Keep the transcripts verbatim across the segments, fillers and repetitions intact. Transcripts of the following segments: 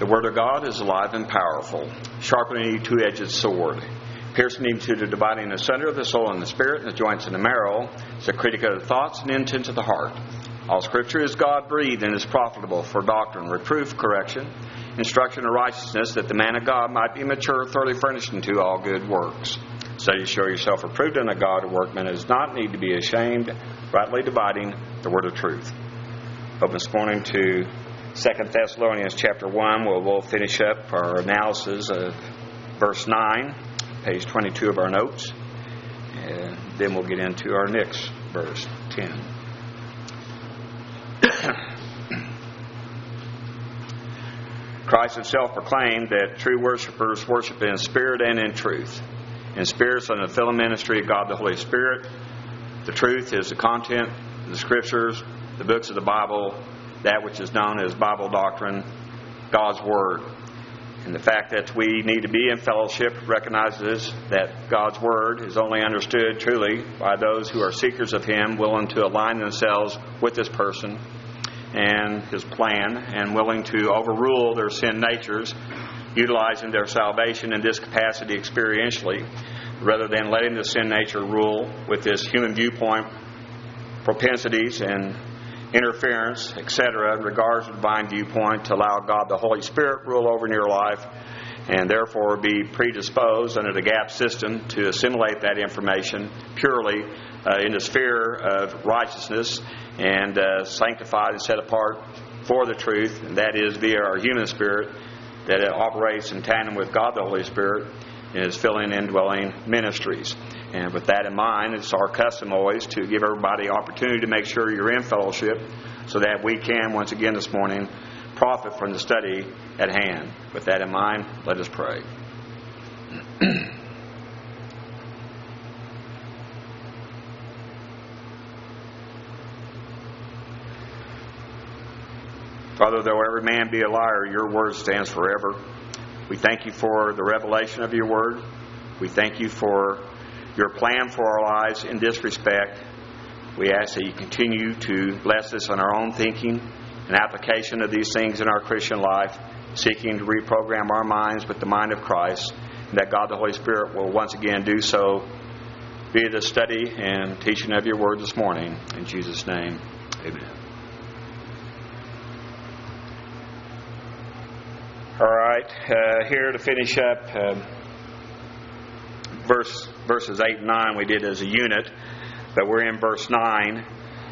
The Word of God is alive and powerful, sharper than any two-edged sword, piercing even to the dividing asunder of the soul and the spirit, and the joints and the marrow. It's a critic of the thoughts and intents of the heart. All Scripture is God-breathed and is profitable for doctrine, reproof, correction, instruction in righteousness, that the man of God might be mature, thoroughly furnished unto all good works. So you show yourself approved unto God, a workman who does not need to be ashamed, rightly dividing the word of truth. Open this morning to Second Thessalonians chapter one, where we'll finish up our analysis of verse nine, page twenty-two of our notes. And then we'll get into our next verse, ten. Christ himself proclaimed that true worshipers worship in spirit and in truth. In spirit, so in the fill ministry of God the Holy Spirit. The truth is the content of the Scriptures, the books of the Bible, that which is known as Bible doctrine, God's Word. And the fact that we need to be in fellowship recognizes that God's Word is only understood truly by those who are seekers of Him, willing to align themselves with this person and His plan, and willing to overrule their sin natures, utilizing their salvation in this capacity experientially, rather than letting the sin nature rule with this human viewpoint, propensities, and interference, et cetera, in regards to divine viewpoint, to allow God the Holy Spirit rule over in your life, and therefore be predisposed under the GAP system to assimilate that information purely uh, in the sphere of righteousness and uh, sanctified and set apart for the truth, and that is via our human spirit, that it operates in tandem with God the Holy Spirit in His filling and indwelling ministries. And with that in mind, it's our custom always to give everybody opportunity to make sure you're in fellowship, so that we can, once again this morning, profit from the study at hand. With that in mind, let us pray. Father, though every man be a liar, your word stands forever. We thank you for the revelation of your word. We thank you for your plan for our lives in this respect. We ask that you continue to bless us in our own thinking and application of these things in our Christian life, seeking to reprogram our minds with the mind of Christ, and that God the Holy Spirit will once again do so via the study and teaching of your word this morning. In Jesus' name, amen. All right, uh, here to finish up uh, verse, verses eight and nine we did as a unit, but we're in verse nine,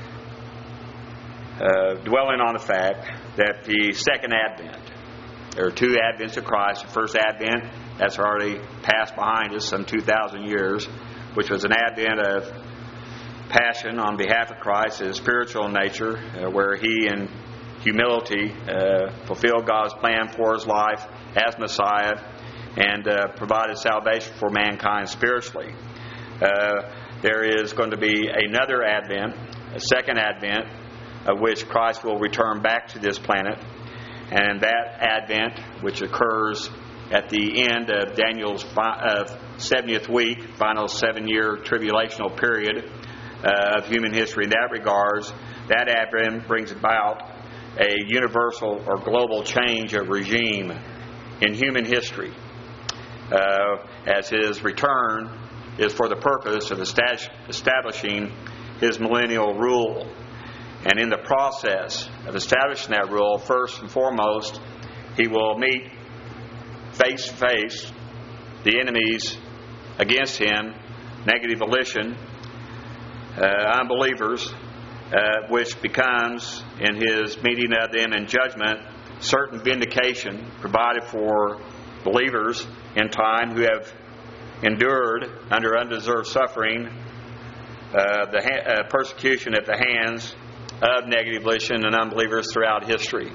uh, dwelling on the fact that the second advent, there are two advents of Christ. The first advent, that's already passed behind us, some two thousand years, which was an advent of passion on behalf of Christ, his spiritual nature, uh, where he in humility uh, fulfilled God's plan for his life as Messiah and uh, provided salvation for mankind spiritually. Uh, there is going to be another advent, a second advent, of which Christ will return back to this planet. And that advent, which occurs at the end of Daniel's fi- uh, seventieth week, final seven-year tribulational period uh, of human history in that regards, that advent brings about a universal or global change of regime in human history, uh, as his return is for the purpose of establishing his millennial rule. And in the process of establishing that rule, first and foremost, he will meet face to face the enemies against him, negative volition, uh, unbelievers, Uh, which becomes, in his meeting of them in judgment, certain vindication provided for believers in time who have endured under undeserved suffering uh, the ha- uh, persecution at the hands of negative volition and unbelievers throughout history.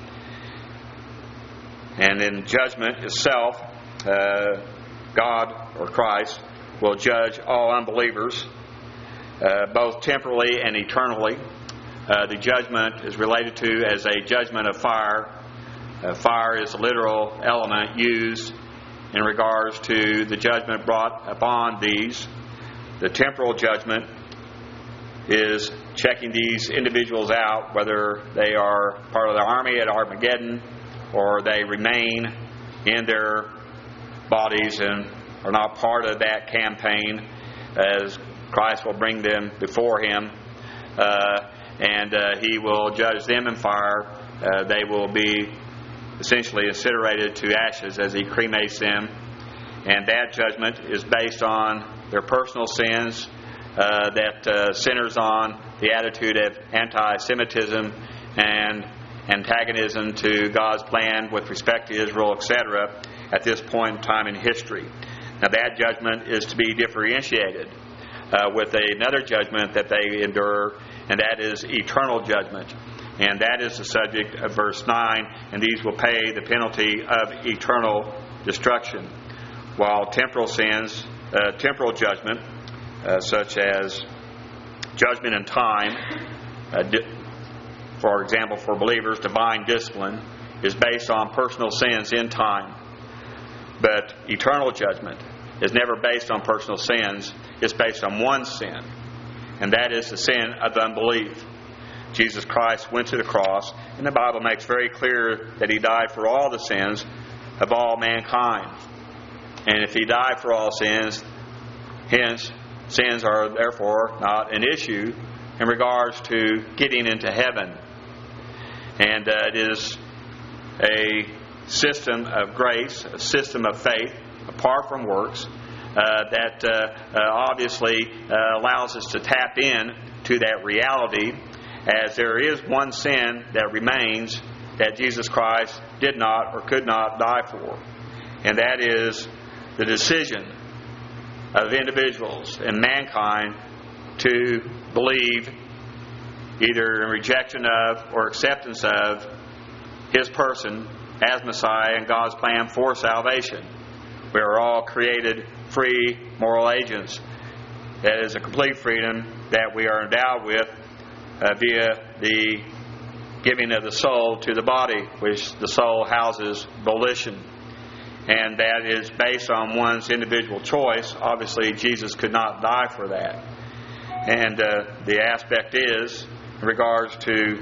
And in judgment itself, uh, God or Christ will judge all unbelievers, Uh, both temporally and eternally. Uh, the judgment is related to as a judgment of fire. Uh, fire is a literal element used in regards to the judgment brought upon these. The temporal judgment is checking these individuals out, whether they are part of the army at Armageddon or they remain in their bodies and are not part of that campaign, as Christ will bring them before Him, uh, and uh, He will judge them in fire. Uh, they will be essentially incinerated to ashes as He cremates them, and that judgment is based on their personal sins, uh, that uh, centers on the attitude of anti-Semitism and antagonism to God's plan with respect to Israel, et cetera, at this point in time in history. Now that judgment is to be differentiated uh, with another judgment that they endure, and that is eternal judgment. And that is the subject of verse nine, and these will pay the penalty of eternal destruction. While temporal sins, uh, temporal judgment, uh, such as judgment in time, uh, di- for example, for believers, divine discipline, is based on personal sins in time. But eternal judgment is never based on personal sins. It's based on one sin, and that is the sin of unbelief. Jesus Christ went to the cross, and the Bible makes very clear that He died for all the sins of all mankind. And if He died for all sins, hence, sins are therefore not an issue in regards to getting into heaven. And uh, it is a system of grace, a system of faith, apart from works, uh, that uh, uh, obviously uh, allows us to tap in to that reality, as there is one sin that remains that Jesus Christ did not or could not die for. And that is the decision of individuals and mankind to believe either in rejection of or acceptance of His person as Messiah and God's plan for salvation. We are all created free moral agents. That is a complete freedom that we are endowed with uh, via the giving of the soul to the body, which the soul houses volition. And that is based on one's individual choice. Obviously, Jesus could not die for that. And uh, the aspect is, in regards to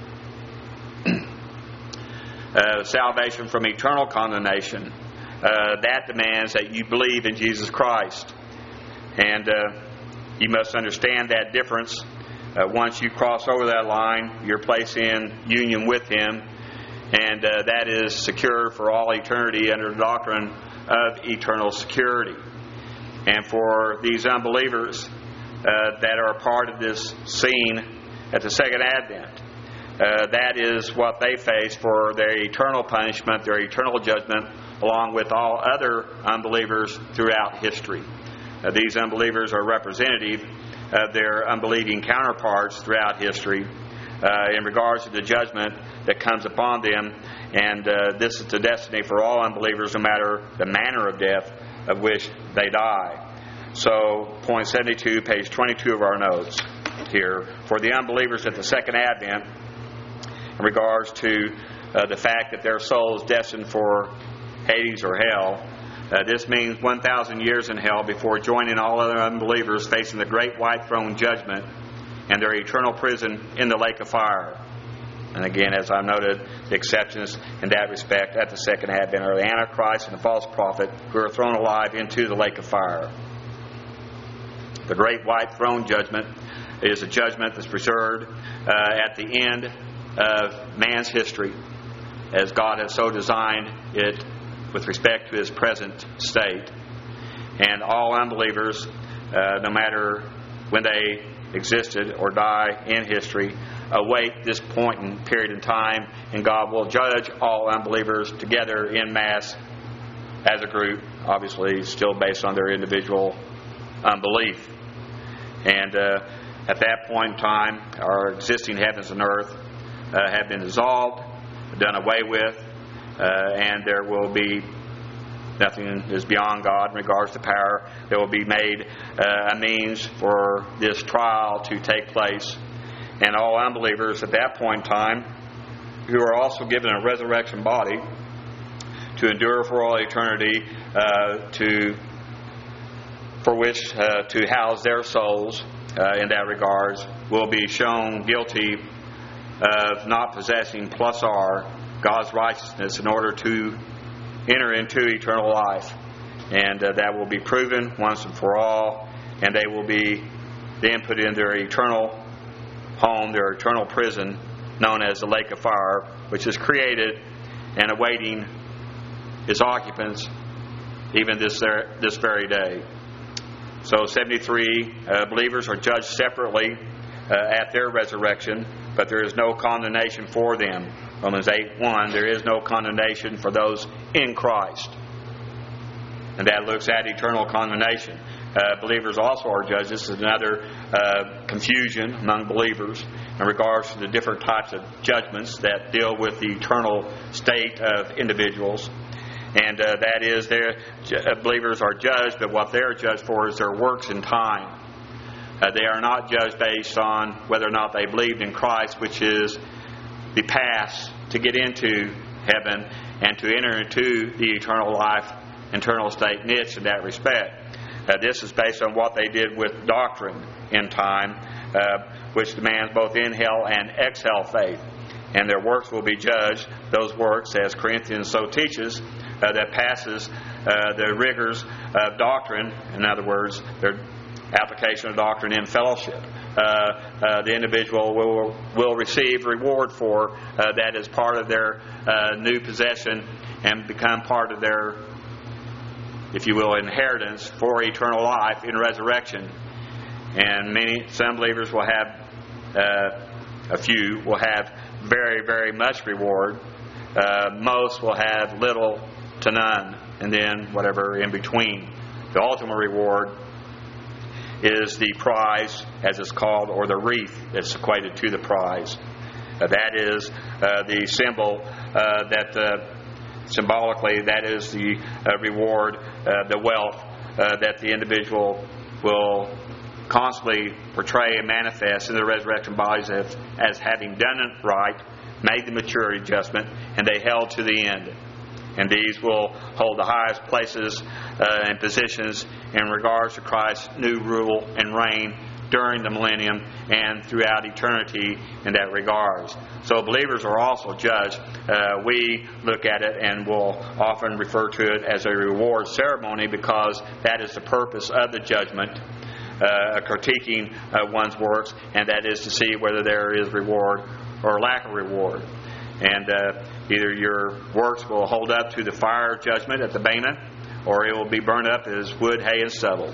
uh, salvation from eternal condemnation, uh, that demands that you believe in Jesus Christ. And uh, you must understand that difference. Uh, once you cross over that line, you're placed in union with Him, and uh, that is secure for all eternity under the doctrine of eternal security. And for these unbelievers uh, that are a part of this scene at the second advent, uh, that is what they face for their eternal punishment, their eternal judgment, along with all other unbelievers throughout history. Uh, these unbelievers are representative of their unbelieving counterparts throughout history uh, in regards to the judgment that comes upon them. And uh, this is the destiny for all unbelievers, no matter the manner of death of which they die. So, point seventy-two, page twenty-two of our notes here. For the unbelievers at the second advent, in regards to uh, the fact that their soul is destined for Hades or hell, Uh, this means one thousand years in hell before joining all other unbelievers facing the great white throne judgment and their eternal prison in the lake of fire. And again, as I noted, the exceptions in that respect at the second advent are the Antichrist and the false prophet, who are thrown alive into the lake of fire. The great white throne judgment is a judgment that's reserved uh, at the end of man's history, as God has so designed it with respect to His present state. And all unbelievers, uh, no matter when they existed or die in history, await this point and period in time, and God will judge all unbelievers together in mass as a group, obviously still based on their individual unbelief. And uh, at that point in time, our existing heavens and earth uh, have been dissolved, done away with, Uh, and there will be nothing is beyond God in regards to power. There will be made uh, a means for this trial to take place. And all unbelievers at that point in time, who are also given a resurrection body to endure for all eternity, uh, to for which uh, to house their souls uh, in that regards, will be shown guilty of not possessing plus R, God's righteousness, in order to enter into eternal life. And uh, that will be proven once and for all, and they will be then put in their eternal home, their eternal prison, known as the lake of fire, which is created and awaiting its occupants even this this very day. So seventy-three uh, believers are judged separately uh, at their resurrection, but there is no condemnation for them. Romans eight one, there is no condemnation for those in Christ. And that looks at eternal condemnation. Uh, believers also are judged. This is another uh, confusion among believers in regards to the different types of judgments that deal with the eternal state of individuals. And uh, that is, their uh, believers are judged, but what they're judged for is their works in time. Uh, they are not judged based on whether or not they believed in Christ, which is the pass to get into heaven and to enter into the eternal life, eternal state niche in that respect. Uh, this is based on what they did with doctrine in time, uh, which demands both in-hell and ex-hell faith. And their works will be judged. Those works, as Corinthians so teaches, uh, that passes uh, the rigors of doctrine, in other words, their application of doctrine in fellowship. Uh, uh, the individual will will receive reward for uh, that as part of their uh, new possession and become part of their, if you will, inheritance for eternal life in resurrection. And many, some believers will have, uh, a few will have very, very much reward. Uh, most will have little to none, and then whatever in between. The ultimate reward is the prize, as it's called, or the wreath that's equated to the prize. Uh, that is uh, the symbol uh, that uh, symbolically, that is the uh, reward, uh, the wealth uh, that the individual will constantly portray and manifest in the resurrection bodies as, as having done it right, made the maturity adjustment, and they held to the end. And these will hold the highest places uh, and positions in regards to Christ's new rule and reign during the millennium and throughout eternity in that regards. So believers are also judged. Uh, we look at it and will often refer to it as a reward ceremony because that is the purpose of the judgment, uh, critiquing uh, one's works, and that is to see whether there is reward or lack of reward. And uh, either your works will hold up to the fire judgment at the Bema, or it will be burned up as wood, hay, and stubble.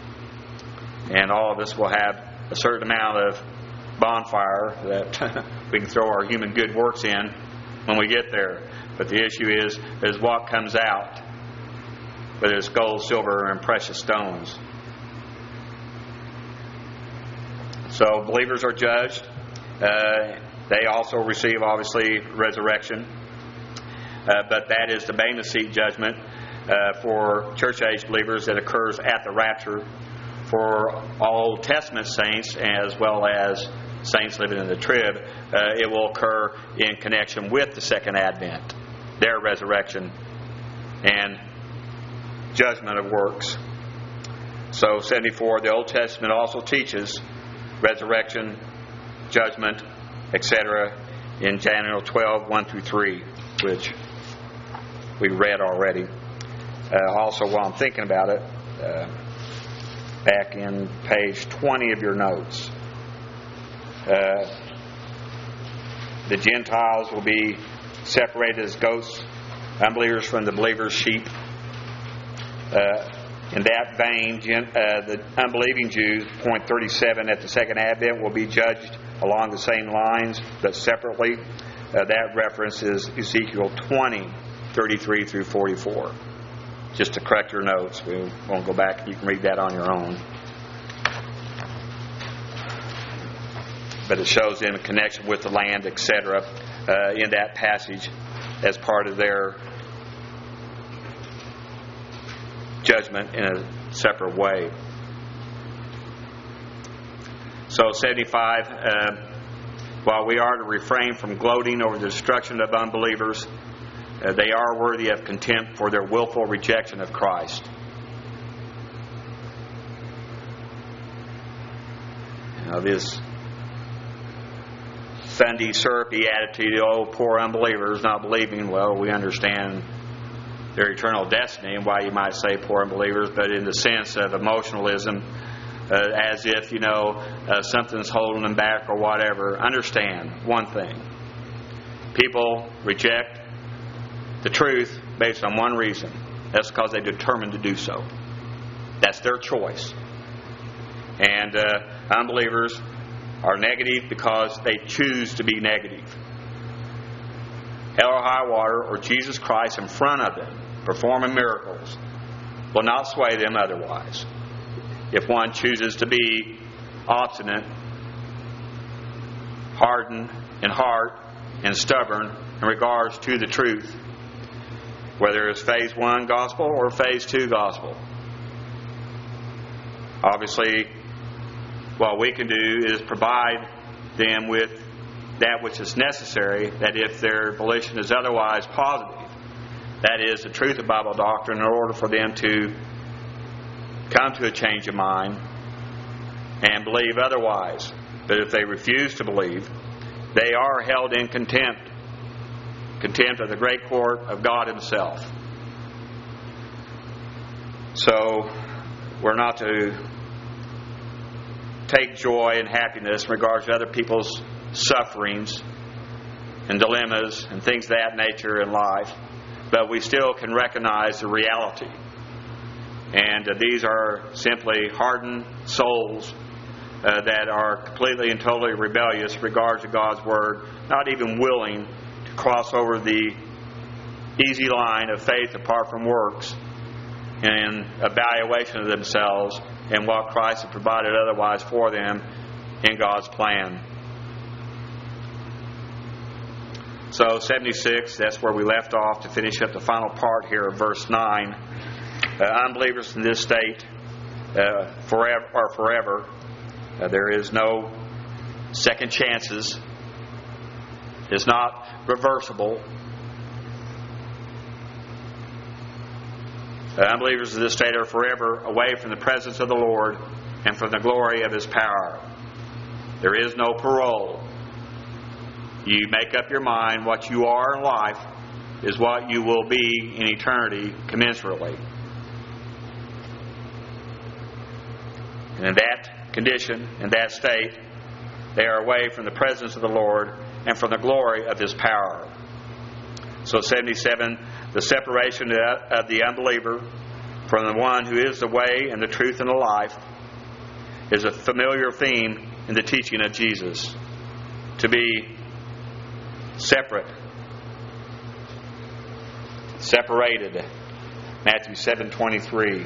And all of us will have a certain amount of bonfire that we can throw our human good works in when we get there. But the issue is, is what comes out, whether it's gold, silver, and precious stones. So believers are judged. Uh, They also receive, obviously, resurrection. Uh, but that is the Bema seat judgment uh, for church-age believers that occurs at the rapture. For all Old Testament saints, as well as saints living in the trib, uh, it will occur in connection with the second advent, their resurrection and judgment of works. So, seventy-four, the Old Testament also teaches resurrection, judgment, et cetera in Daniel twelve, one through three, which we read already. Uh, also, while I'm thinking about it, uh, back in page twenty of your notes, uh, the Gentiles will be separated as goats, unbelievers from the believers' sheep. Uh, in that vein, uh, the unbelieving Jews, point thirty-seven, at the second advent will be judged along the same lines, but separately. Uh, that reference is Ezekiel twenty, thirty-three through forty-four. Just to correct your notes. We won't go back. You can read that on your own. But it shows in connection with the land, et cetera, uh, in that passage as part of their judgment in a separate way. So seventy-five, uh, while we are to refrain from gloating over the destruction of unbelievers, uh, they are worthy of contempt for their willful rejection of Christ. Now this Sunday syrupy attitude, oh, poor unbelievers not believing. Well, we understand their eternal destiny and why you might say poor unbelievers, but in the sense of emotionalism, uh, as if, you know, uh, something's holding them back or whatever. Understand one thing. People reject the truth based on one reason. That's because they're determined to do so. That's their choice. And uh, unbelievers are negative because they choose to be negative. Hell or high water or Jesus Christ in front of them performing miracles will not sway them otherwise. If one chooses to be obstinate, hardened in heart, and stubborn in regards to the truth, whether it's phase one gospel or phase two gospel. Obviously, what we can do is provide them with that which is necessary, that if their volition is otherwise positive, that is the truth of Bible doctrine, in order for them to come to a change of mind and believe otherwise. But if they refuse to believe, they are held in contempt. Contempt of the great court of God Himself. So, we're not to take joy and happiness in regards to other people's sufferings and dilemmas and things of that nature in life, but we still can recognize the reality. And uh, these are simply hardened souls uh, that are completely and totally rebellious in regards to God's Word, not even willing to cross over the easy line of faith apart from works and evaluation of themselves and what Christ has provided otherwise for them in God's plan. So seventy-six, that's where we left off to finish up the final part here of verse nine. Uh, unbelievers in this state uh, forever or forever. Uh, there is no second chances. It's not reversible. Uh, unbelievers in this state are forever away from the presence of the Lord and from the glory of His power. There is no parole. You make up your mind what you are in life is what you will be in eternity commensurately. And in that condition, in that state, they are away from the presence of the Lord and from the glory of His power. So seventy-seven, the separation of the unbeliever from the one who is the way and the truth and the life is a familiar theme in the teaching of Jesus. To be separate, separated. Matthew seven twenty-three.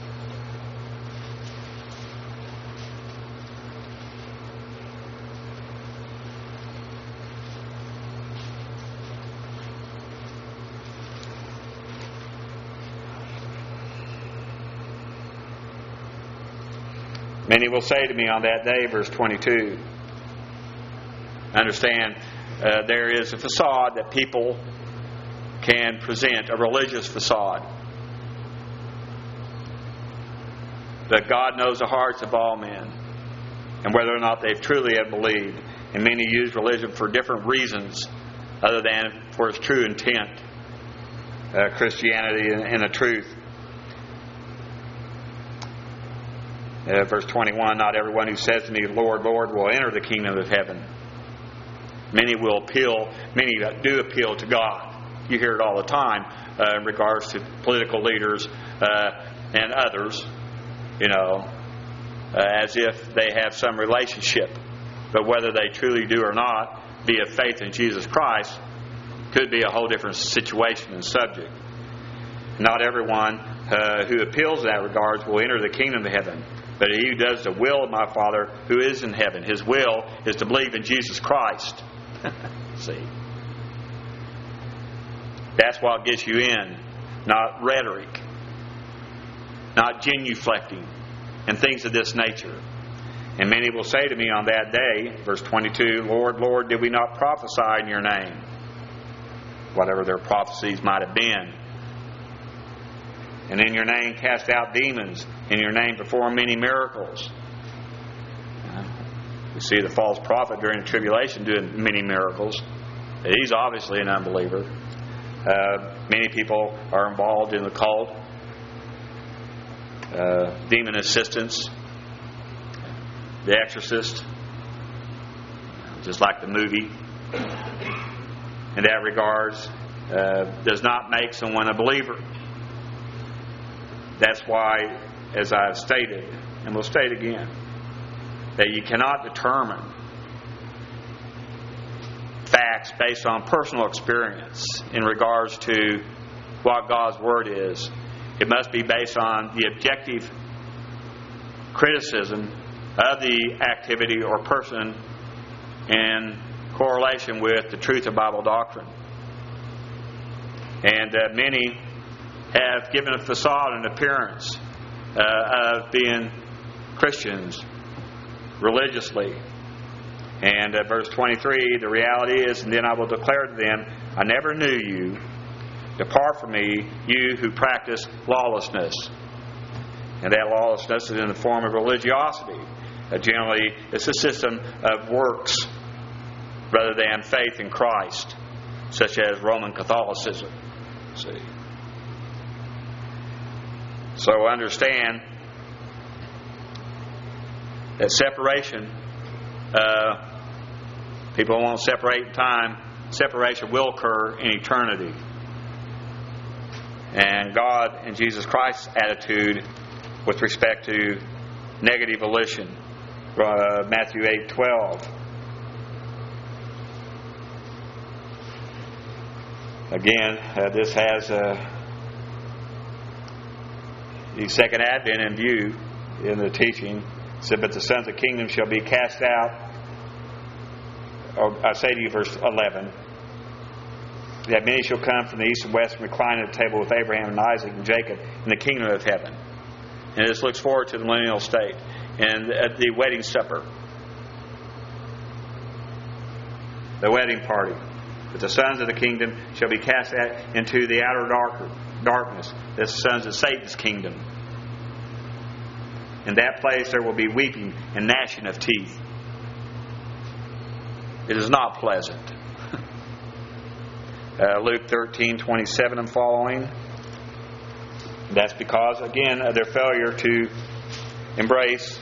Many will say to me on that day, verse twenty-two, understand, uh, there is a facade that people can present, a religious facade. But God knows the hearts of all men, and whether or not they truly have believed. And many use religion for different reasons other than for its true intent, uh, Christianity and, and the truth. Uh, verse twenty-one, not everyone who says to me, Lord, Lord, will enter the kingdom of heaven. Many will appeal, many do appeal to God. You hear it all the time uh, in regards to political leaders uh, and others, you know, uh, as if they have some relationship. But whether they truly do or not, via faith in Jesus Christ, could be a whole different situation and subject. Not everyone uh, who appeals in that regards will enter the kingdom of heaven. But he who does the will of my Father who is in heaven. His will is to believe in Jesus Christ. See? That's what gets you in. Not rhetoric. Not genuflecting. And things of this nature. And many will say to me on that day, verse twenty-two, Lord, Lord, did we not prophesy in your name? Whatever their prophecies might have been. And in your name cast out demons. In your name perform many miracles. We see the false prophet during the tribulation doing many miracles. He's obviously an unbeliever. Uh, many people are involved in the cult. Uh, demon assistants. The Exorcist. Just like the movie. In that regards, uh, does not make someone a believer. That's why, as I've stated, and we'll state again, that you cannot determine facts based on personal experience in regards to what God's Word is. It must be based on the objective criticism of the activity or person in correlation with the truth of Bible doctrine. And uh, many have given a facade and appearance uh, of being Christians religiously. And uh, verse twenty-three, the reality is, and then I will declare to them, I never knew you. Depart from me, you who practice lawlessness. And that lawlessness is in the form of religiosity. Uh, generally, it's a system of works rather than faith in Christ, such as Roman Catholicism. See? So understand that separation, uh, people won't separate in time, separation will occur in eternity. And God and Jesus Christ's attitude with respect to negative volition, uh, Matthew eight twelve. Again, uh, this has uh, the second advent in view in the teaching. It said, but the sons of the kingdom shall be cast out. Or I say to you, verse eleven, that many shall come from the east and west and recline at the table with Abraham and Isaac and Jacob in the kingdom of heaven. And this looks forward to the millennial state and uh, the wedding supper, the wedding party. But the sons of the kingdom shall be cast out into the outer dark, darkness, the sons of Satan's kingdom. In that place there will be weeping and gnashing of teeth. It is not pleasant. uh, Luke thirteen twenty-seven and following. That's because, again, of their failure to embrace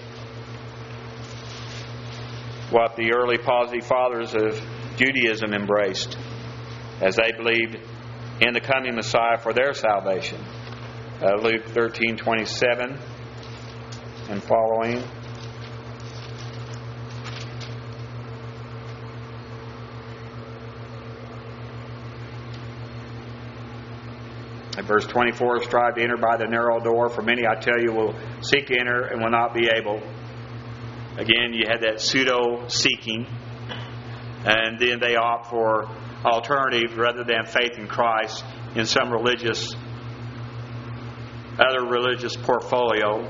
what the early positive fathers of Judaism embraced, as they believed in the coming Messiah for their salvation. Uh, Luke thirteen twenty-seven and following. At verse twenty-four, strive to enter by the narrow door, for many, I tell you, will seek to enter and will not be able. Again, you had that pseudo-seeking. And then they opt for alternative rather than faith in Christ in some religious, other religious portfolio.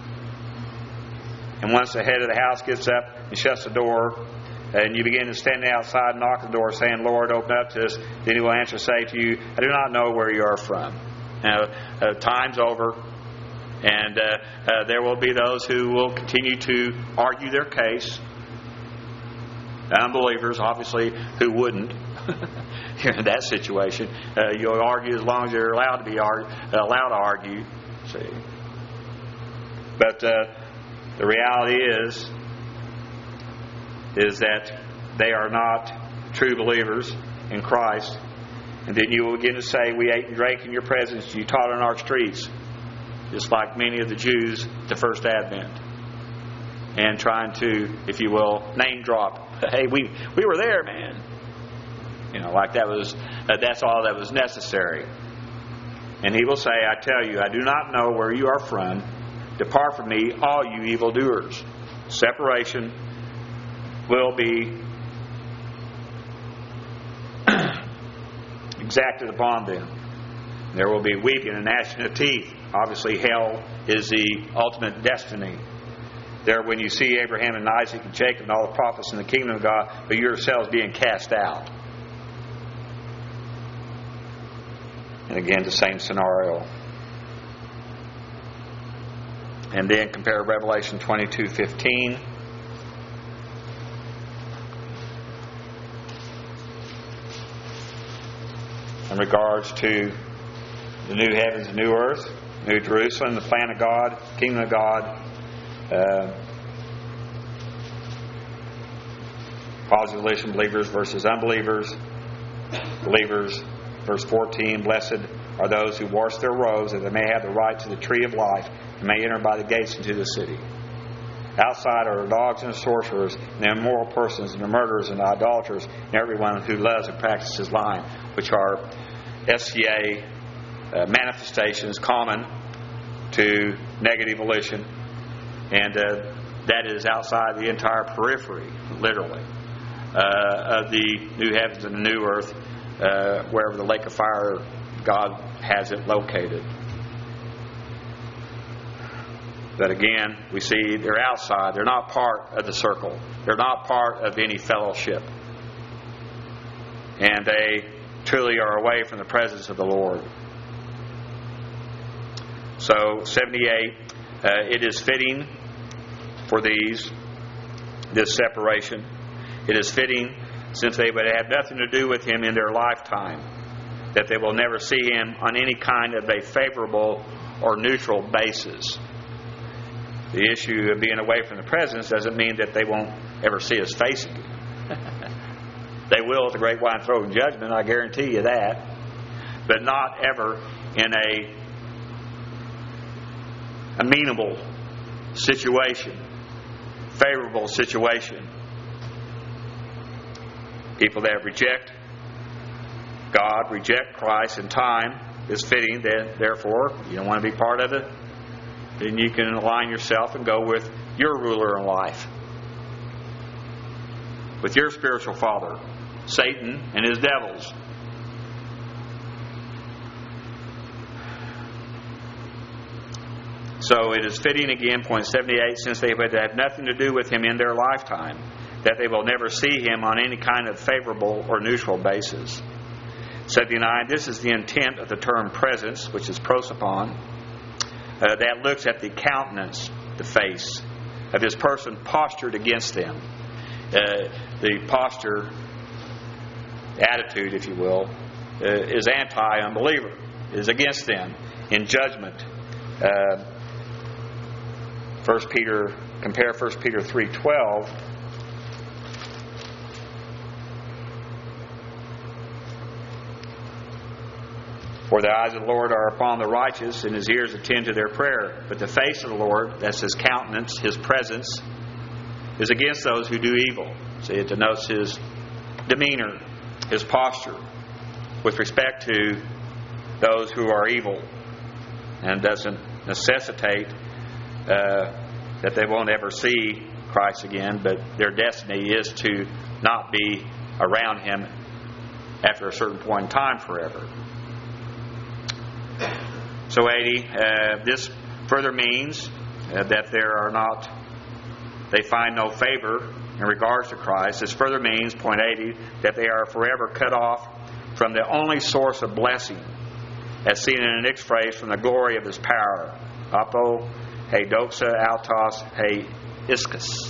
And once the head of the house gets up and shuts the door, and you begin to stand outside and knock on the door saying, Lord, open up to us, then He will answer, say to you, I do not know where you are from. Now, uh, time's over, and uh, uh, there will be those who will continue to argue their case. Unbelievers, obviously, who wouldn't in that situation. Uh, you'll argue as long as you're allowed to be argue, allowed to argue. See, but uh, the reality is, is that they are not true believers in Christ. And then you will begin to say, we ate and drank in your presence, you taught on our streets, just like many of the Jews at the first advent, and trying to, if you will, name drop. Hey, we we were there, man. You know, like that was uh, that's all that was necessary. And He will say, I tell you, I do not know where you are from. Depart from me, all you evildoers. Separation will be exacted upon them. There will be weeping and gnashing of teeth. Obviously, hell is the ultimate destiny. There, when you see Abraham and Isaac and Jacob and all the prophets in the kingdom of God, but yourselves being cast out. And again, the same scenario. And then compare Revelation twenty-two fifteen. in regards to the new heavens and new earth, New Jerusalem, the plan of God, kingdom of God, uh, positive relation believers versus unbelievers, believers. Verse fourteen, blessed are those who wash their robes, that they may have the right to the tree of life, and may enter by the gates into the city. Outside are the dogs and the sorcerers, and the immoral persons, and the murderers, and the idolaters, and everyone who loves and practices lying, which are S C A uh, manifestations common to negative volition, and uh, that is outside the entire periphery, literally, uh, of the new heavens and the new earth, uh, wherever the lake of fire God has it located. But again, we see they're outside. They're not part of the circle. They're not part of any fellowship. And they truly are away from the presence of the Lord. So, seventy-eight, uh, it is fitting for these, this separation. It is fitting, since they would have nothing to do with Him in their lifetime, that they will never see Him on any kind of a favorable or neutral basis. The issue of being away from the presence doesn't mean that they won't ever see His face again. They will at the great white throne judgment, I guarantee you that. But not ever in a amenable situation, favorable situation. People that reject God, reject Christ in time, is fitting that, therefore, you don't want to be part of it, then you can align yourself and go with your ruler in life, with your spiritual father, Satan and his devils. So it is fitting again, point seventy-eight, since they would have nothing to do with Him in their lifetime, that they will never see Him on any kind of favorable or neutral basis. seventy-nine, this is the intent of the term presence, which is prosopon, uh, that looks at the countenance, the face, of His person postured against them. Uh, the posture, attitude, if you will, uh, is anti-unbeliever, is against them in judgment. Uh, First Peter, compare First Peter three twelve. For the eyes of the Lord are upon the righteous, and His ears attend to their prayer. But the face of the Lord, that's His countenance, His presence, is against those who do evil. See, it denotes His demeanor, His posture, with respect to those who are evil, and doesn't necessitate uh, that they won't ever see Christ again, but their destiny is to not be around Him after a certain point in time forever. So eighty, uh, this further means uh, that there are not, they find no favor in regards to Christ. This further means, point eighty, that they are forever cut off from the only source of blessing, as seen in the next phrase, from the glory of His power. Apo, he doxa, autos, he ischus.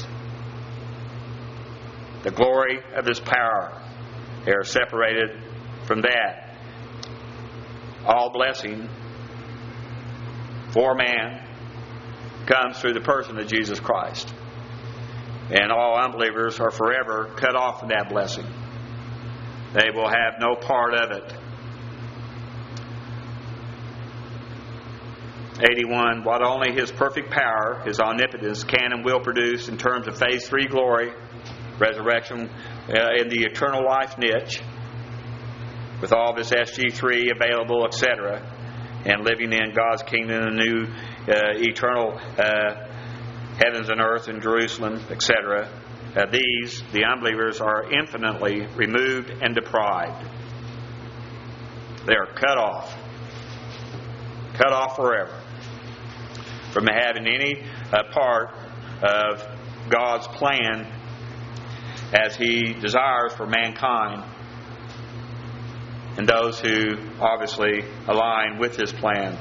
The glory of His power. They are separated from that. All blessing for man comes through the person of Jesus Christ. And all unbelievers are forever cut off from that blessing. They will have no part of it. eighty-one, what only His perfect power, His omnipotence, can and will produce in terms of phase three glory, resurrection, uh, in the eternal life niche, with all this S G three available, et cetera, and living in God's kingdom, a new uh, eternal uh, heavens and earth in Jerusalem, et cetera. Uh, these, the unbelievers, are infinitely removed and deprived. They are cut off. Cut off forever from having any uh, part of God's plan as He desires for mankind and those who obviously align with His plan.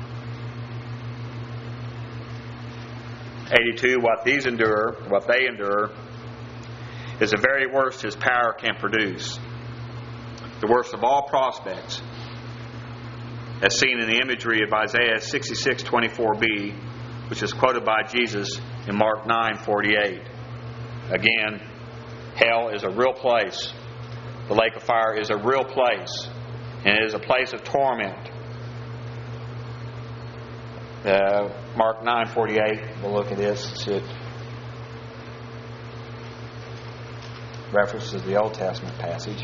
eighty-two, what these endure, what they endure, is the very worst His power can produce. the worst of all prospects, as seen in the imagery of Isaiah sixty-six twenty-four b, which is quoted by Jesus in Mark nine forty-eight. Again, hell is a real place. The lake of fire is a real place, and it is a place of torment. Uh, Mark nine forty-eight, we'll look at this. It references the Old Testament passage.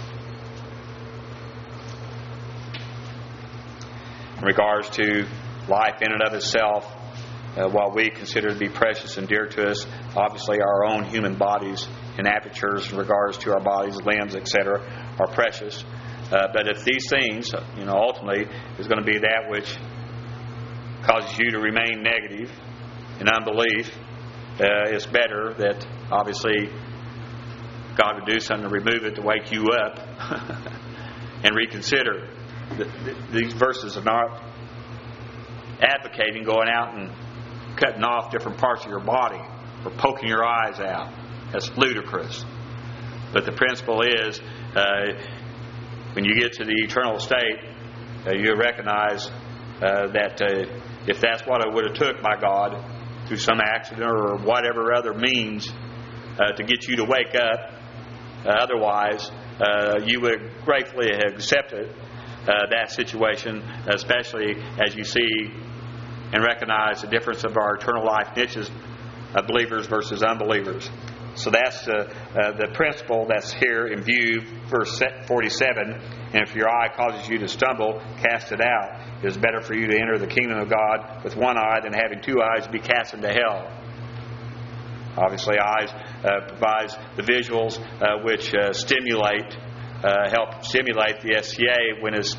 In regards to life in and of itself, uh, what we consider to be precious and dear to us, obviously our own human bodies and apertures in regards to our bodies, limbs, et cetera, are precious. Uh, but if these things, you know, ultimately is going to be that which causes you to remain negative in unbelief, uh, it's better that obviously God would do something to remove it to wake you up and reconsider. The, the, these verses are not advocating going out and cutting off different parts of your body or poking your eyes out. That's ludicrous. But the principle is, uh, when you get to the eternal state, uh, you recognize uh, that uh, if that's what it would have took by God, through some accident or whatever other means, uh, to get you to wake up, uh, otherwise, uh, you would gratefully have accepted uh, that situation, especially as you see and recognize the difference of our eternal life niches of believers versus unbelievers. So that's uh, uh, the principle that's here in view, verse forty-seven. And if your eye causes you to stumble, cast it out. It is better for you to enter the kingdom of God with one eye than having two eyes be cast into hell. Obviously, eyes uh, provides the visuals uh, which uh, stimulate, uh, help stimulate the S C A when it's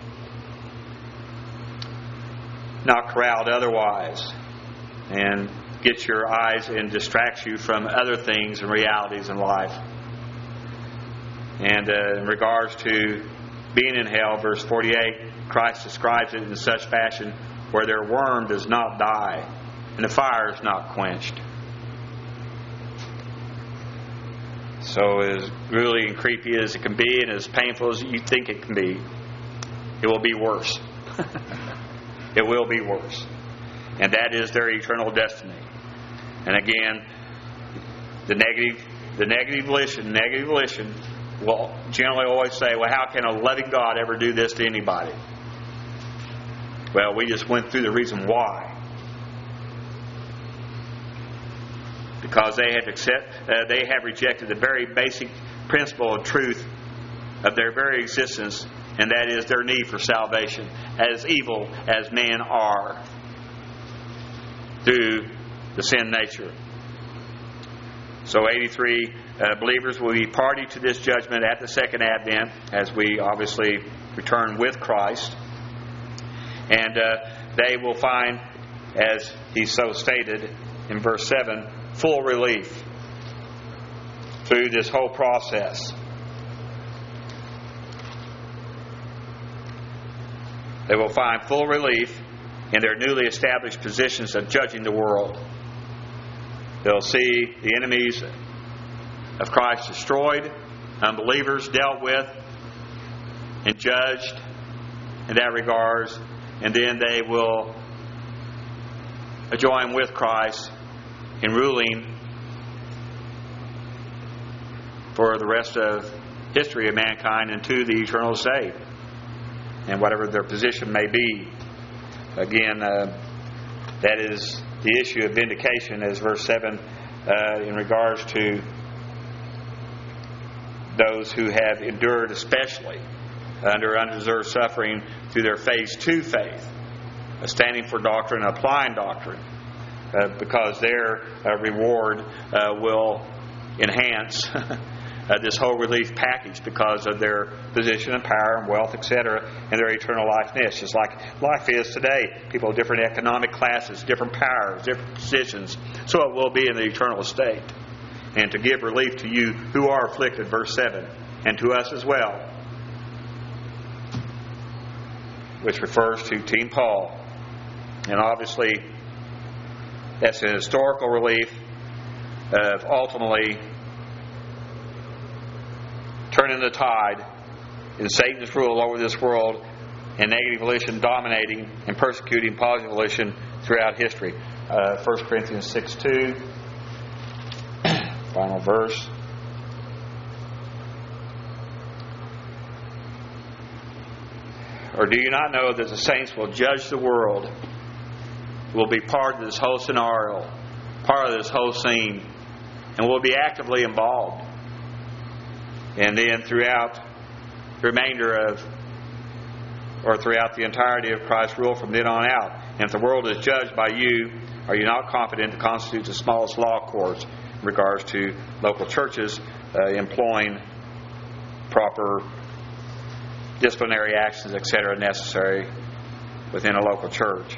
not corralled otherwise, and gets your eyes and distracts you from other things and realities in life. And uh, in regards to being in hell, verse forty-eight, Christ describes it in such fashion where their worm does not die and the fire is not quenched. So as gruely and creepy as it can be and as painful as you think it can be, it will be worse. It will be worse. And that is their eternal destiny. And again, the negative the negative volition, negative volition will generally always say, well, how can a loving God ever do this to anybody? Well, we just went through the reason why. Because they have accept, uh, they have rejected the very basic principle of truth of their very existence, and that is their need for salvation, as evil as men are through the sin nature. So eighty-three uh, believers will be party to this judgment at the second advent, as we obviously return with Christ. And uh, they will find, as he so stated in verse seven, full relief through this whole process. They will find full relief in their newly established positions of judging the world. They'll see the enemies of Christ destroyed, unbelievers dealt with and judged in that regards, and then they will join with Christ in ruling for the rest of history of mankind into the eternal state, and whatever their position may be. Again, uh, that is the issue of vindication, as verse seven, uh, in regards to those who have endured, especially under undeserved suffering through their phase two faith, uh, standing for doctrine, applying doctrine, uh, because their uh, reward uh, will enhance Uh, this whole relief package because of their position and power and wealth, et cetera, and their eternal life niche. Just like life is today. People of different economic classes, different powers, different positions. So it will be in the eternal state. And to give relief to you who are afflicted, verse seven, and to us as well, which refers to Team Paul. And obviously, that's a historical relief of ultimately turning the tide in Satan's rule over this world and negative volition dominating and persecuting positive volition throughout history. Uh, First Corinthians six two, final verse. Or do you not know that the saints will judge the world, will be part of this whole scenario, part of this whole scene, and will be actively involved? And then throughout the remainder of, or throughout the entirety of Christ's rule from then on out. And if the world is judged by you, are you not confident to constitute the smallest law courts in regards to local churches uh, employing proper disciplinary actions, et cetera, necessary within a local church?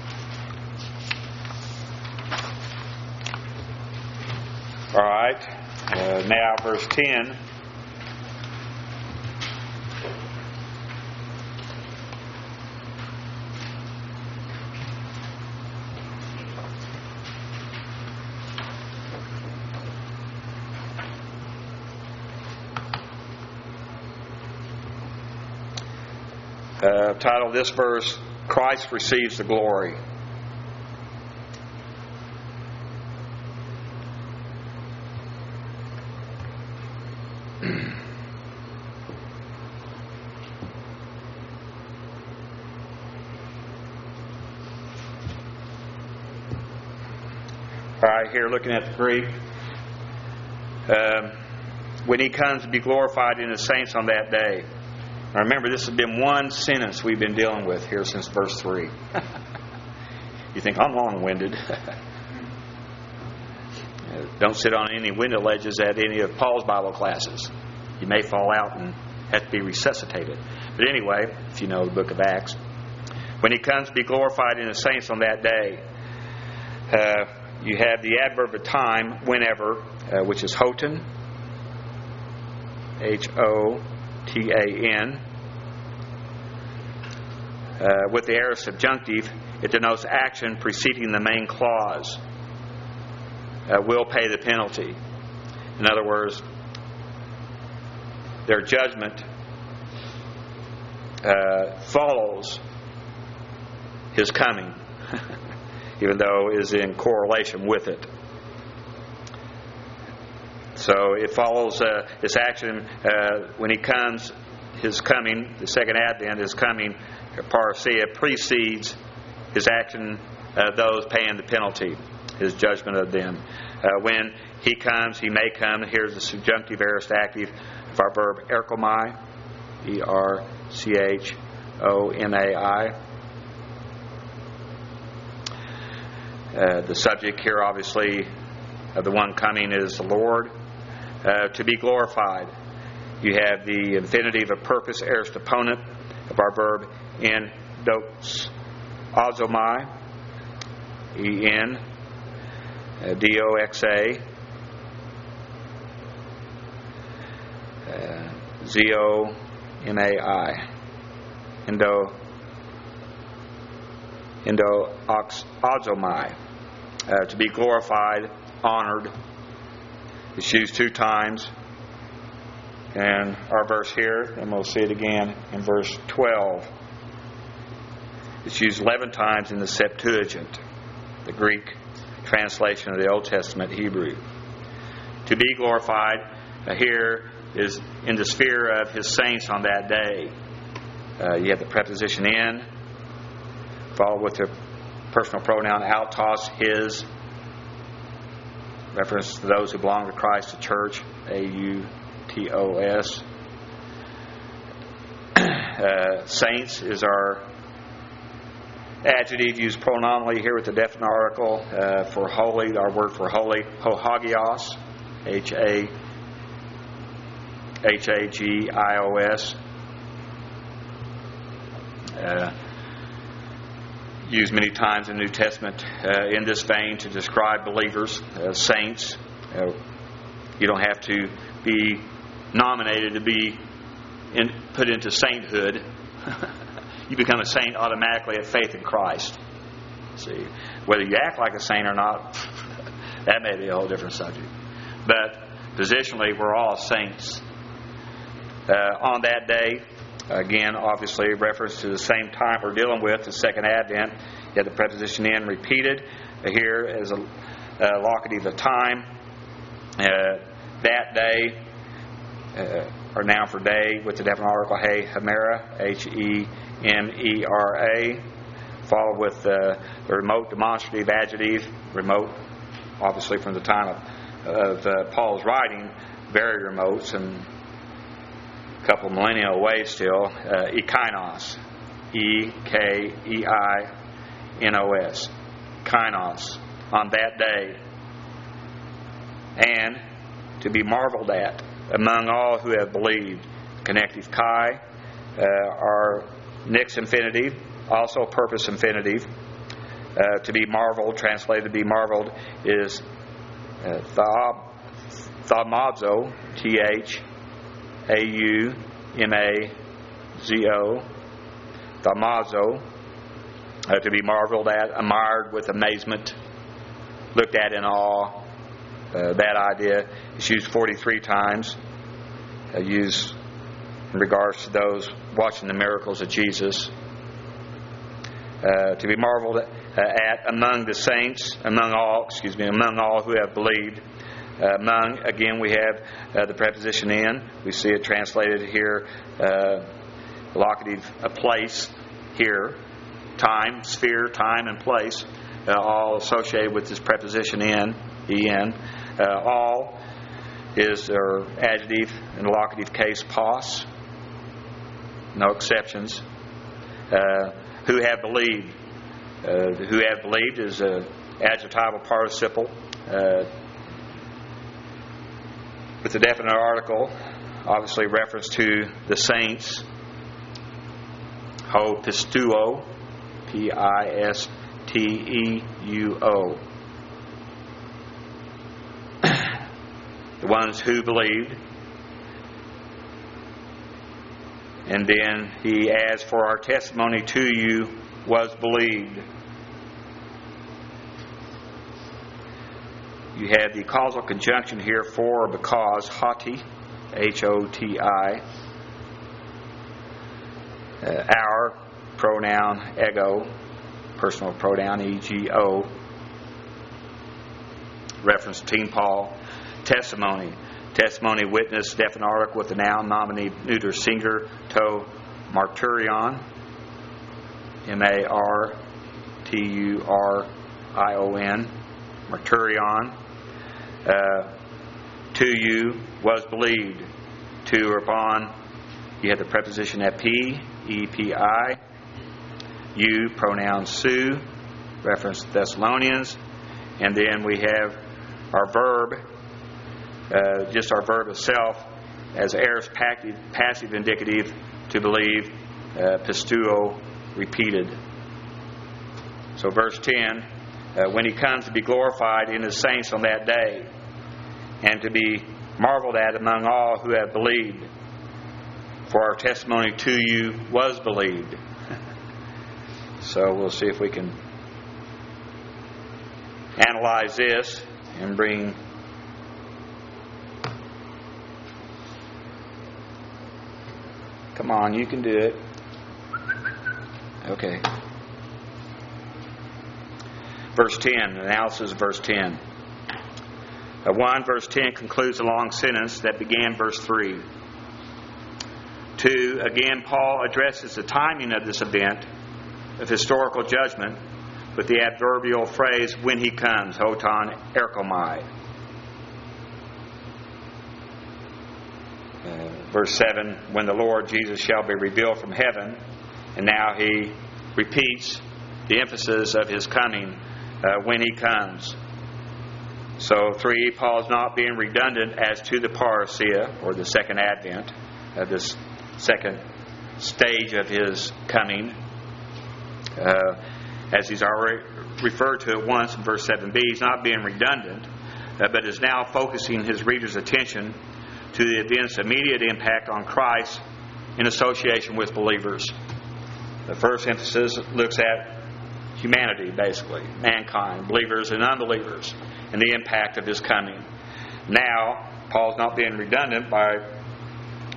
All right. Uh, now, verse ten. Uh, title of this verse, Christ receives the glory. All right, here looking at the Greek. Um, when he comes to be glorified in his saints on that day. Now remember, this has been one sentence we've been dealing with here since verse three. You think I'm long-winded. Don't sit on any window ledges at any of Paul's Bible classes. You may fall out and have to be resuscitated. But anyway, if you know the book of Acts. When he comes to be glorified in the saints on that day, uh, you have the adverb of time, whenever, uh, which is hoten, H O T A N. Uh, with the aorist subjunctive, it denotes action preceding the main clause. Uh, will pay the penalty. In other words, their judgment uh, follows his coming, even though it is in correlation with it. So it follows uh, this action uh, when he comes, his coming, the second advent, his coming, parousia, precedes his action, uh, those paying the penalty, his judgment of them. Uh, when he comes, he may come. Here's the subjunctive aorist active of our verb erchomai, E R C H O M A I. Uh, the subject here, obviously, of the one coming is the Lord. Uh, to be glorified. You have the infinitive of purpose, aorist opponent of our verb en doxomai, E N D O X A, uh, Z O M A I, endo endo oxomai, uh, to be glorified, honored. It's used two times. And our verse here, and we'll see it again in verse twelve. It's used eleven times in the Septuagint, the Greek translation of the Old Testament Hebrew. To be glorified uh, here is in the sphere of his saints on that day. Uh, you have the preposition in, followed with the personal pronoun autos, his, reference to those who belong to Christ, the church, A U T O S. Uh, saints is our adjective used pronominally here with the definite article uh, for holy, our word for holy, hohagios, H A H A G I O S. Uh, used many times in the New Testament uh, in this vein to describe believers, uh, saints. Uh, you don't have to be nominated to be in, put into sainthood. You become a saint automatically at faith in Christ. See, whether you act like a saint or not, that may be a whole different subject. But positionally, we're all saints. uh, on that day. Again, obviously, reference to the same time we're dealing with, the second advent. You have the preposition in repeated here as a uh, locative of time. Uh, that day, uh, or noun for day, with the definite article he, Hemera, H E M E R A, followed with uh, the remote demonstrative adjective, remote, obviously from the time of, of uh, Paul's writing, very remote, and a couple of millennia away still, uh, ekainos, E K E I N O S, kainos, on that day, and to be marveled at among all who have believed. Connective kai, uh, our next infinitive, also purpose infinitive. Uh, to be marveled, translated to be marveled, is uh, thaumazo, T H A U M A Z O, thaumazo, uh, to be marveled at, admired with amazement, looked at in awe. Uh, that idea is used forty-three times, uh, used in regards to those watching the miracles of Jesus. Uh, to be marveled at, uh, at among the saints, among all, excuse me, among all who have believed. Uh, among, again, we have uh, the preposition in. We see it translated here, uh, locative, a place here, time, sphere, time, and place, uh, all associated with this preposition in, en. Uh, all is their adjective in the locative case, pos. No exceptions. Uh, who have believed. Uh, who have believed is an adjectival participle uh, with a definite article, obviously reference to the saints. Ho pistuo, P I S T E U O. The ones who believed. And then he adds, for our testimony to you was believed. You have the causal conjunction here, for or because, hoti, H O T I. Uh, our, pronoun, ego, personal pronoun, E G O. Reference to Teen Paul. Testimony. Testimony, witness, definite article with the noun, nominee, neuter, singular, to, marturion, M A R T U R I O N, marturion. Uh, to you was believed. To or upon, you have the preposition epi, E P I. You, pronoun su, reference to Thessalonians. And then we have our verb, Uh, just our verb itself, as aorist passive, passive indicative, to believe, uh, pistuo, repeated. So verse ten, uh, when he comes to be glorified in his saints on that day, and to be marveled at among all who have believed, for our testimony to you was believed. So we'll see if we can analyze this and bring Come on, you can do it. Okay. Verse ten, analysis of verse ten. Uh, one, verse ten concludes a long sentence that began verse three. Two, again, Paul addresses the timing of this event of historical judgment with the adverbial phrase, when he comes, hoton erkomai. Uh, verse seven, when the Lord Jesus shall be revealed from heaven. And now he repeats the emphasis of his coming, uh, when he comes. So three, Paul is not being redundant as to the parousia, or the second advent, of this second stage of his coming. Uh, as he's already referred to it once in verse seven b, he's not being redundant, uh, but is now focusing his reader's attention to the event's immediate impact on Christ in association with believers. The first emphasis looks at humanity, basically, mankind, believers and unbelievers, and the impact of his coming. Now, Paul's not being redundant by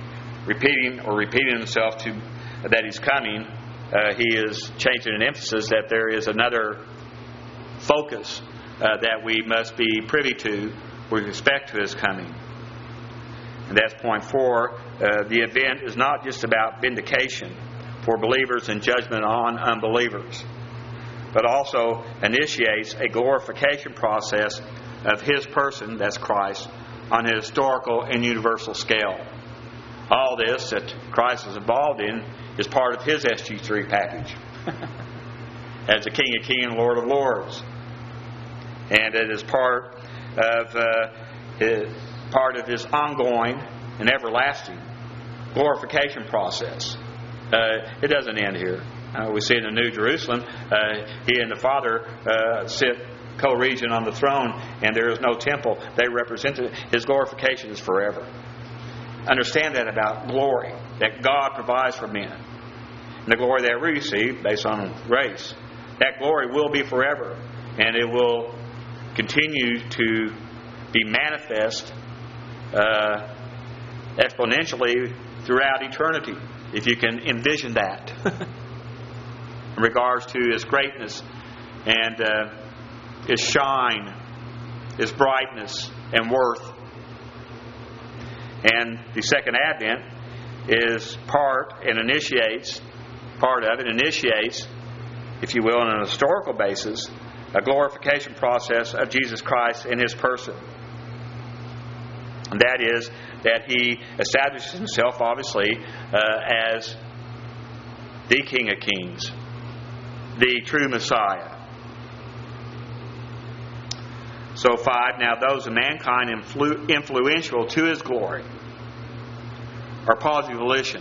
repeating or repeating himself to that he's coming, uh, he is changing an emphasis that there is another focus uh, that we must be privy to with respect to his coming. And that's point four. Uh, the event is not just about vindication for believers and judgment on unbelievers, but also initiates a glorification process of his person, that's Christ, on a historical and universal scale. All this that Christ is involved in is part of his S G three package as the King of Kings and Lord of Lords. And it is part of uh, his, part of his ongoing and everlasting glorification process. Uh, it doesn't end here. Uh, we see in the New Jerusalem, uh, he and the Father uh, sit co-regent on the throne, and there is no temple. They represent it. His glorification is forever. Understand that about glory that God provides for men. And the glory that we receive based on grace, that glory will be forever, and it will continue to be manifest uh, exponentially throughout eternity, if you can envision that, in regards to His greatness and uh, His shine, His brightness and worth. And the second advent is part and initiates, part of it initiates, if you will, on an historical basis, a glorification process of Jesus Christ in His person. And that is that He establishes Himself, obviously, uh, as the King of Kings, the true Messiah. So five, now those of mankind influ- influential to His glory are positive volition.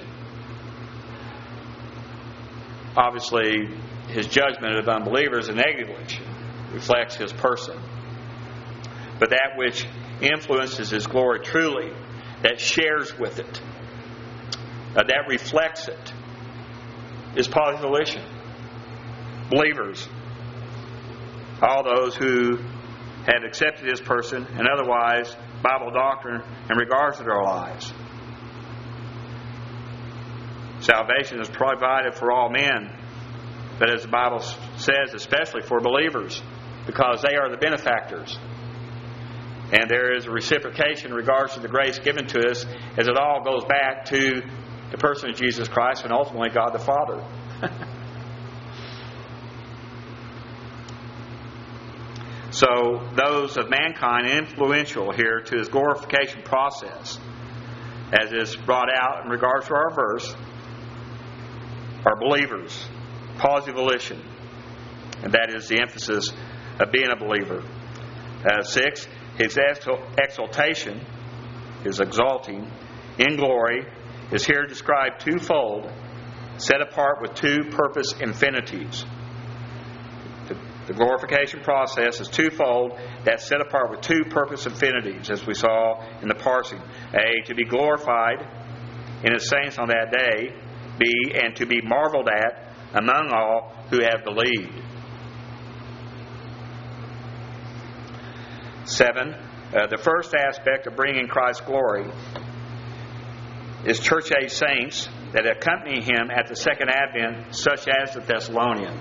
Obviously, His judgment of unbelievers and negative volition reflects His person. But that which influences His glory truly, that shares with it, uh, that reflects it, is positive volition. Believers, all those who have accepted His person and otherwise Bible doctrine in regards to their lives. Salvation is provided for all men, but as the Bible says, especially for believers, because they are the benefactors. And there is a reciprocation in regards to the grace given to us, as it all goes back to the person of Jesus Christ and ultimately God the Father. So those of mankind influential here to His glorification process, as is brought out in regards to our verse, are believers, positive volition, and that is the emphasis of being a believer. Uh, six, His exaltation, His exalting in glory, is here described twofold, set apart with two purpose infinitives. The glorification process is twofold, that's set apart with two purpose infinitives, as we saw in the parsing. A, to be glorified in His saints on that day. B, and to be marveled at among all who have believed. Seven, uh, the first aspect of bringing Christ's glory is church age saints that accompany Him at the second advent, such as the Thessalonians.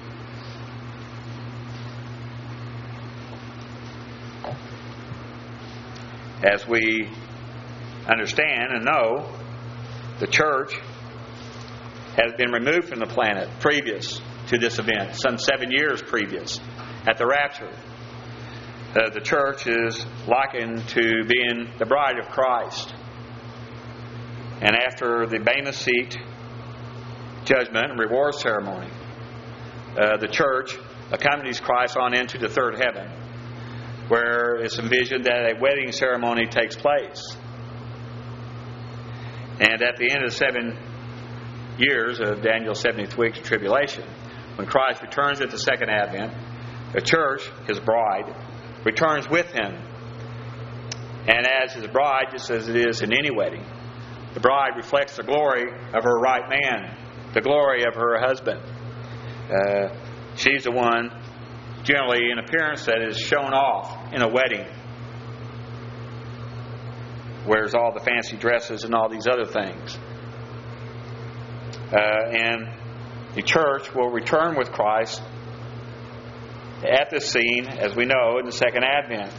As we understand and know, the church has been removed from the planet previous to this event, some seven years previous, at the rapture. Uh, the church is likened to being the bride of Christ. And after the Bema Seat judgment and reward ceremony, uh, the church accompanies Christ on into the third heaven, where it's envisioned that a wedding ceremony takes place. And at the end of seven years of Daniel's seventieth week of tribulation, when Christ returns at the second advent, the church, His bride, returns with Him. And as His bride, just as it is in any wedding, the bride reflects the glory of her right man, the glory of her husband. Uh, she's the one, generally in appearance, that is shown off in a wedding. wears all the fancy dresses and all these other things. Uh, and the church will return with Christ at this scene, as we know, in the second advent.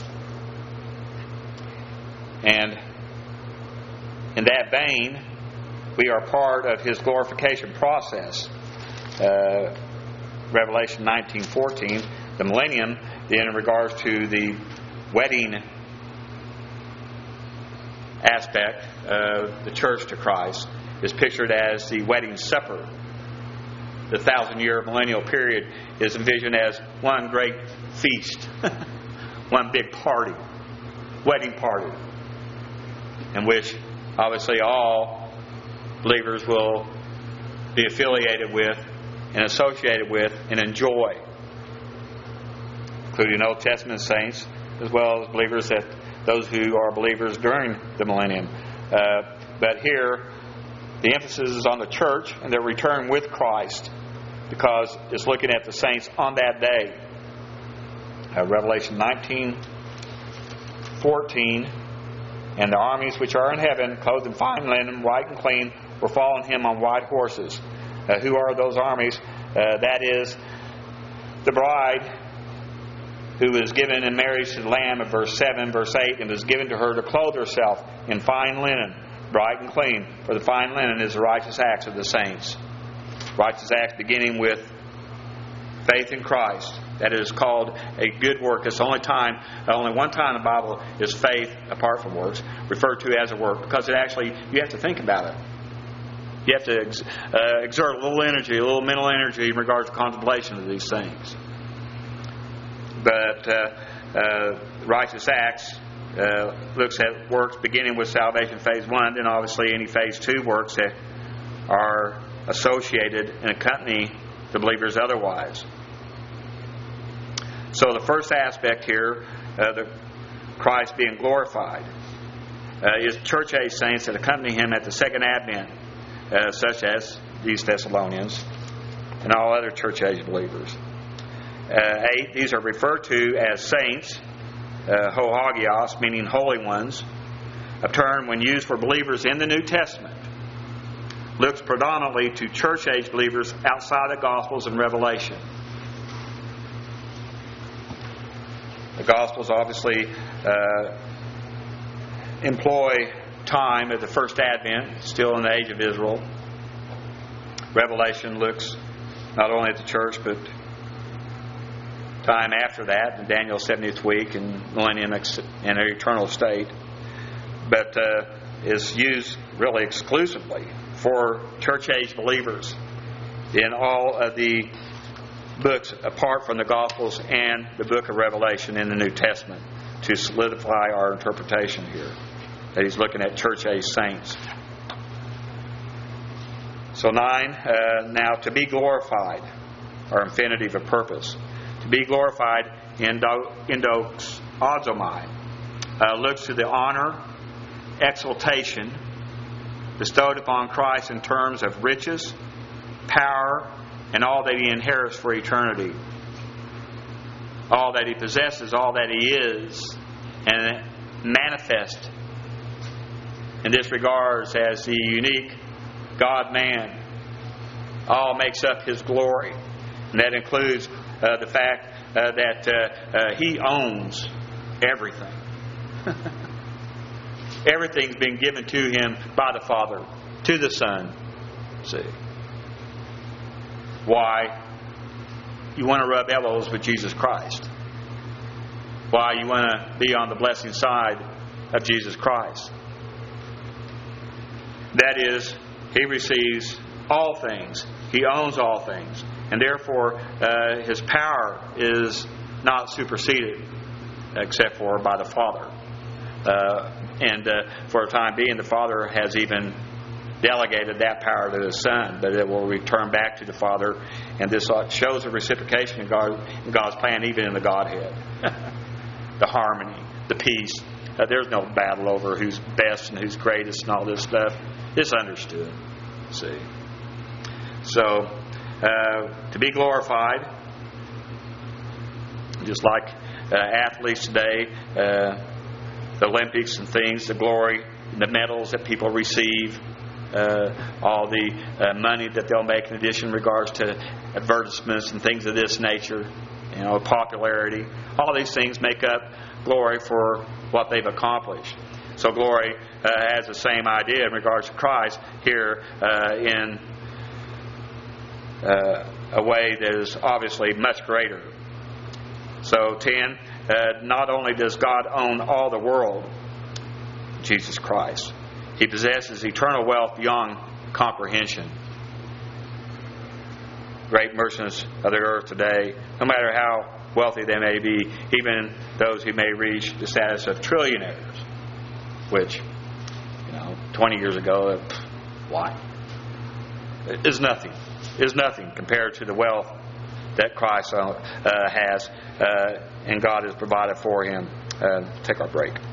And in that vein, we are part of His glorification process. Uh, Revelation nineteen fourteen, the millennium, then in regards to the wedding aspect of the church to Christ, is pictured as the wedding supper. The thousand-year millennial period is envisioned as one great feast, one big party, wedding party, in which obviously all believers will be affiliated with and associated with and enjoy, including Old Testament saints as well as believers, that those who are believers during the millennium. Uh, but here, the emphasis is on the church and their return with Christ, because it's looking at the saints on that day. Uh, Revelation nineteen fourteen, and the armies which are in heaven, clothed in fine linen, white and clean, were following Him on white horses. Uh, who are those armies? Uh, that is the bride who was given in marriage to the Lamb in verse seven, verse eight, and was given to her to clothe herself in fine linen, bright and clean. For the fine linen is the righteous acts of the saints. Righteous acts beginning with faith in Christ. That is called a good work. It's the only time, only one time in the Bible is faith apart from works referred to as a work, because it actually, you have to think about it. You have to ex, uh, exert a little energy, a little mental energy in regards to contemplation of these things. But uh, uh, righteous acts uh, looks at works beginning with salvation, phase one, then obviously any phase two works that are associated and accompany the believers otherwise. So the first aspect here, uh, the Christ being glorified, uh, is church age saints that accompany Him at the second advent, uh, such as these Thessalonians and all other church age believers. Uh, eight, these are referred to as saints, uh, ho hagios, meaning holy ones, a term when used for believers in the New Testament looks predominantly to church age believers outside the Gospels and Revelation. The Gospels obviously uh, employ time at the first advent, still in the age of Israel. Revelation looks not only at the church, but time after that, in Daniel's seventieth week and millennium and an eternal state. But uh, is used really exclusively for church age believers in all of the books apart from the Gospels and the book of Revelation in the New Testament, to solidify our interpretation here that he's looking at church age saints. So nine, uh, now to be glorified, our infinitive of purpose. To be glorified, endoxomai, uh, looks to the honor, exaltation bestowed upon Christ in terms of riches, power, and all that He inherits for eternity. All that He possesses, all that He is, and manifest in this regards as the unique God-man, all makes up His glory. And that includes uh, the fact uh, that uh, uh, He owns everything. Everything's been given to Him by the Father, to the Son. See? Why? You want to rub elbows with Jesus Christ. Why? You want to be on the blessing side of Jesus Christ. That is, He receives all things. He owns all things. And therefore, uh, His power is not superseded, except for by the Father. Uh, and uh, for a time being, the Father has even delegated that power to the Son, but it will return back to the Father. And this shows a reciprocation in, God, in God's plan, even in the Godhead. The harmony, the peace. Uh, there's no battle over who's best and who's greatest and all this stuff. It's understood. See? So, uh, to be glorified, just like uh, athletes today, uh, the Olympics and things, the glory, the medals that people receive, uh, all the uh, money that they'll make in addition in regards to advertisements and things of this nature, you know, popularity. All these things make up glory for what they've accomplished. So glory uh, has the same idea in regards to Christ here uh, in uh, a way that is obviously much greater. So ten, uh, not only does God own all the world, Jesus Christ, He possesses eternal wealth beyond comprehension. Great merchants of the earth today, no matter how wealthy they may be, even those who may reach the status of trillionaires, which, you know, twenty years ago, what? Is nothing. Is nothing compared to the wealth that Christ uh, has uh, and God has provided for him. Uh, take our break.